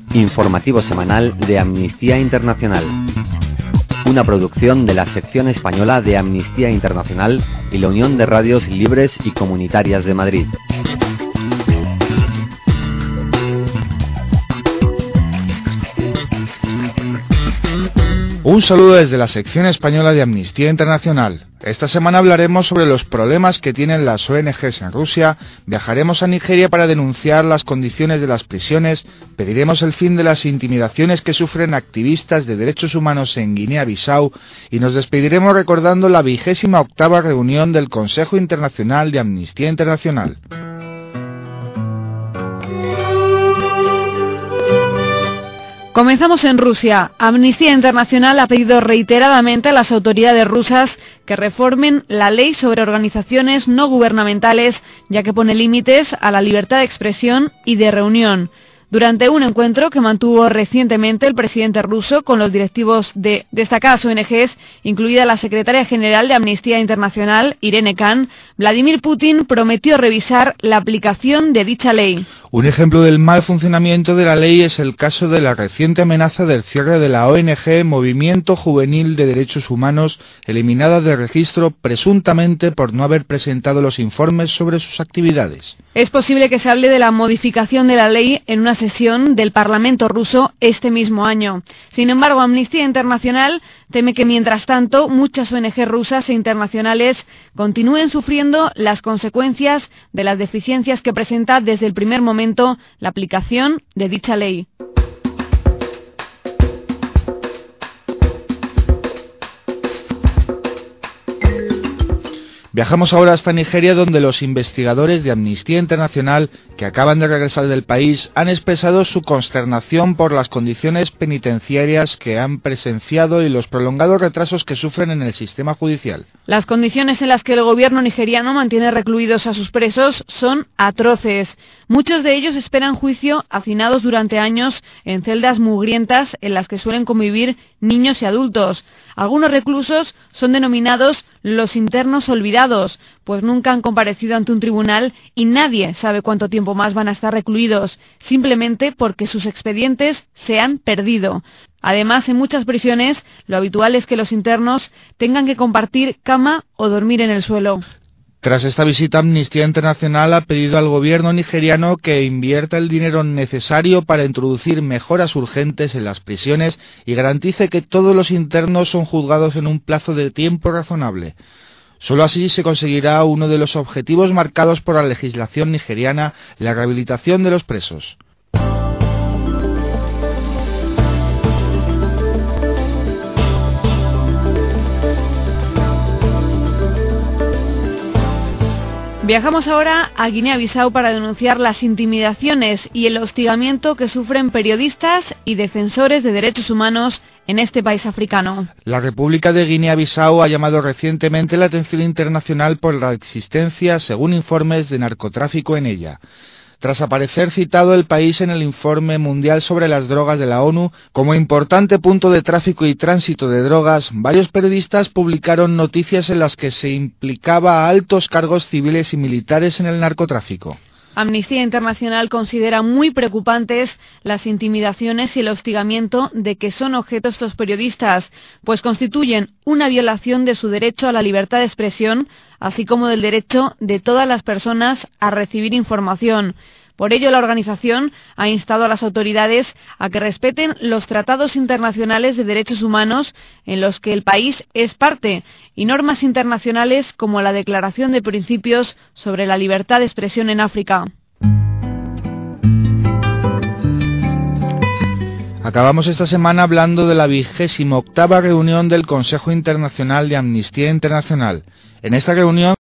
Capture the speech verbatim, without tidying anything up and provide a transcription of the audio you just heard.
Informativo semanal de Amnistía Internacional. Una producción de la sección española de Amnistía Internacional y la Unión de Radios Libres y Comunitarias de Madrid. Un saludo desde la sección española de Amnistía Internacional. Esta semana hablaremos sobre los problemas que tienen las O N Ges en Rusia, viajaremos a Nigeria para denunciar las condiciones de las prisiones, pediremos el fin de las intimidaciones que sufren activistas de derechos humanos en Guinea-Bissau y nos despediremos recordando la vigésima octava reunión del Consejo Internacional de Amnistía Internacional. Comenzamos en Rusia. Amnistía Internacional ha pedido reiteradamente a las autoridades rusas que reformen la ley sobre organizaciones no gubernamentales, ya que pone límites a la libertad de expresión y de reunión. Durante un encuentro que mantuvo recientemente el presidente ruso con los directivos de destacadas O N Ges, incluida la secretaria general de Amnistía Internacional, Irene Khan, Vladimir Putin prometió revisar la aplicación de dicha ley. Un ejemplo del mal funcionamiento de la ley es el caso de la reciente amenaza del cierre de la O N Ge Movimiento Juvenil de Derechos Humanos, eliminada del registro presuntamente por no haber presentado los informes sobre sus actividades. Es posible que se hable de la modificación de la ley en una sesión del Parlamento ruso este mismo año. Sin embargo, Amnistía Internacional teme que, mientras tanto, muchas O N Ges rusas e internacionales continúen sufriendo las consecuencias de las deficiencias que presenta desde el primer momento la aplicación de dicha ley. Viajamos ahora hasta Nigeria, donde los investigadores de Amnistía Internacional que acaban de regresar del país han expresado su consternación por las condiciones penitenciarias que han presenciado y los prolongados retrasos que sufren en el sistema judicial. Las condiciones en las que el gobierno nigeriano mantiene recluidos a sus presos son atroces. Muchos de ellos esperan juicio hacinados durante años en celdas mugrientas en las que suelen convivir niños y adultos. Algunos reclusos son denominados los internos olvidados, pues nunca han comparecido ante un tribunal y nadie sabe cuánto tiempo más van a estar recluidos, simplemente porque sus expedientes se han perdido. Además, en muchas prisiones, lo habitual es que los internos tengan que compartir cama o dormir en el suelo. Tras esta visita, Amnistía Internacional ha pedido al gobierno nigeriano que invierta el dinero necesario para introducir mejoras urgentes en las prisiones y garantice que todos los internos son juzgados en un plazo de tiempo razonable. Solo así se conseguirá uno de los objetivos marcados por la legislación nigeriana, la rehabilitación de los presos. Viajamos ahora a Guinea-Bissau para denunciar las intimidaciones y el hostigamiento que sufren periodistas y defensores de derechos humanos en este país africano. La República de Guinea-Bissau ha llamado recientemente la atención internacional por la existencia, según informes, de narcotráfico en ella. Tras aparecer citado el país en el Informe Mundial sobre las Drogas de la ONU como importante punto de tráfico y tránsito de drogas, varios periodistas publicaron noticias en las que se implicaba a altos cargos civiles y militares en el narcotráfico. Amnistía Internacional considera muy preocupantes las intimidaciones y el hostigamiento de que son objeto estos periodistas, pues constituyen una violación de su derecho a la libertad de expresión, así como del derecho de todas las personas a recibir información. Por ello, la organización ha instado a las autoridades a que respeten los tratados internacionales de derechos humanos en los que el país es parte y normas internacionales como la Declaración de Principios sobre la Libertad de Expresión en África. Acabamos esta semana hablando de la vigésima octava reunión del Consejo Internacional de Amnistía Internacional. En esta reunión